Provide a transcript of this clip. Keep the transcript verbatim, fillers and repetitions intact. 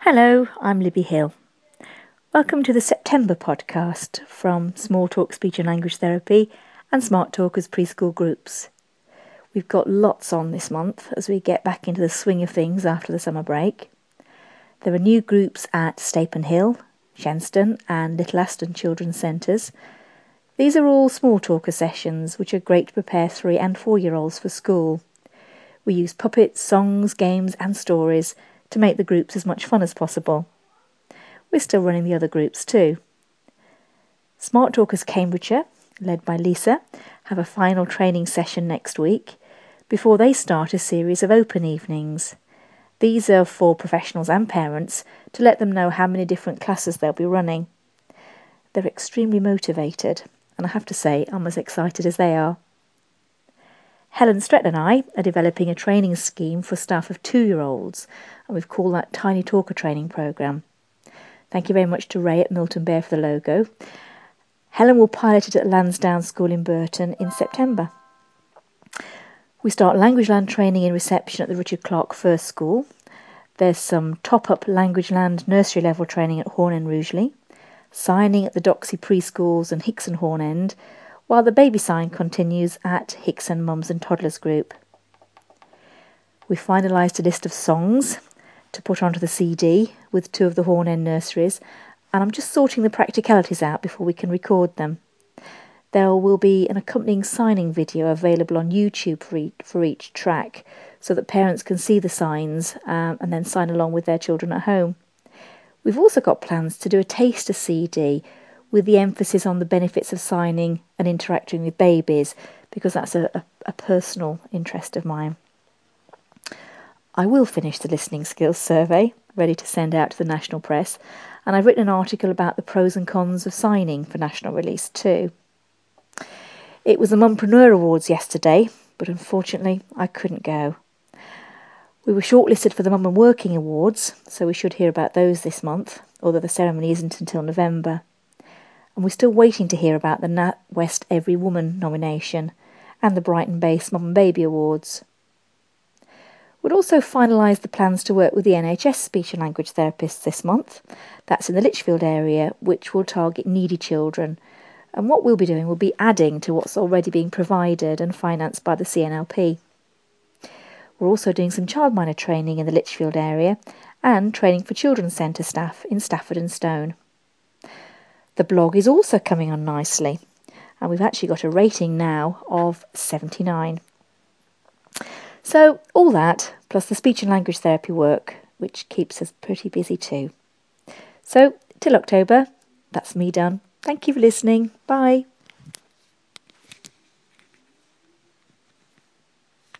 Hello, I'm Libby Hill. Welcome to the September podcast from Small Talk Speech and Language Therapy and Smart Talkers preschool groups. We've got lots on this month as we get back into the swing of things after the summer break. There are new groups at Stapen Hill, Shenston and Little Aston Children's Centres. These are all small talker sessions which are great to prepare three and four year olds for school. We use puppets, songs, games and stories to make the groups as much fun as possible. We're still running the other groups too. Smart Talkers Cambridgeshire, led by Lisa, have a final training session next week before they start a series of open evenings. These are for professionals and parents to let them know how many different classes they'll be running. They're extremely motivated, and I have to say I'm as excited as they are. Helen Stretton and I are developing a training scheme for staff of two-year-olds, and we've called that Tiny Talker Training Programme. Thank you very much to Ray at Milton Bear for the logo. Helen will pilot it at Lansdowne School in Burton in September. We start LanguageLand training in reception at the Richard Clark First School. There's some top-up LanguageLand nursery level training at Horn End Rugeley, signing at the Doxy Preschools and Hickson Horn End, while the baby sign continues at Hickson Mums and Toddlers Group. We finalised a list of songs to put onto the C D with two of the Horn End nurseries, and I'm just sorting the practicalities out before we can record them. There will be an accompanying signing video available on YouTube for each, for each track, so that parents can see the signs um, and then sign along with their children at home. We've also got plans to do a taster C D with the emphasis on the benefits of signing and interacting with babies, because that's a, a, a personal interest of mine. I will finish the listening skills survey, ready to send out to the national press, and I've written an article about the pros and cons of signing for national release too. It was the Mumpreneur Awards yesterday, but unfortunately I couldn't go. We were shortlisted for the Mum and Working Awards, so we should hear about those this month, although the ceremony isn't until November. And we're still waiting to hear about the NatWest Every Woman nomination and the Brighton Based Mum and Baby Awards. We'll also finalise the plans to work with the N H S speech and language therapists this month. That's in the Lichfield area, which will target needy children. And what we'll be doing will be adding to what's already being provided and financed by the C N L P. We're also doing some childminder training in the Lichfield area and training for children's centre staff in Stafford and Stone. The blog is also coming on nicely, and we've actually got a rating now of seventy-nine. So all that, plus the speech and language therapy work, which keeps us pretty busy too. So till October, that's me done. Thank you for listening. Bye.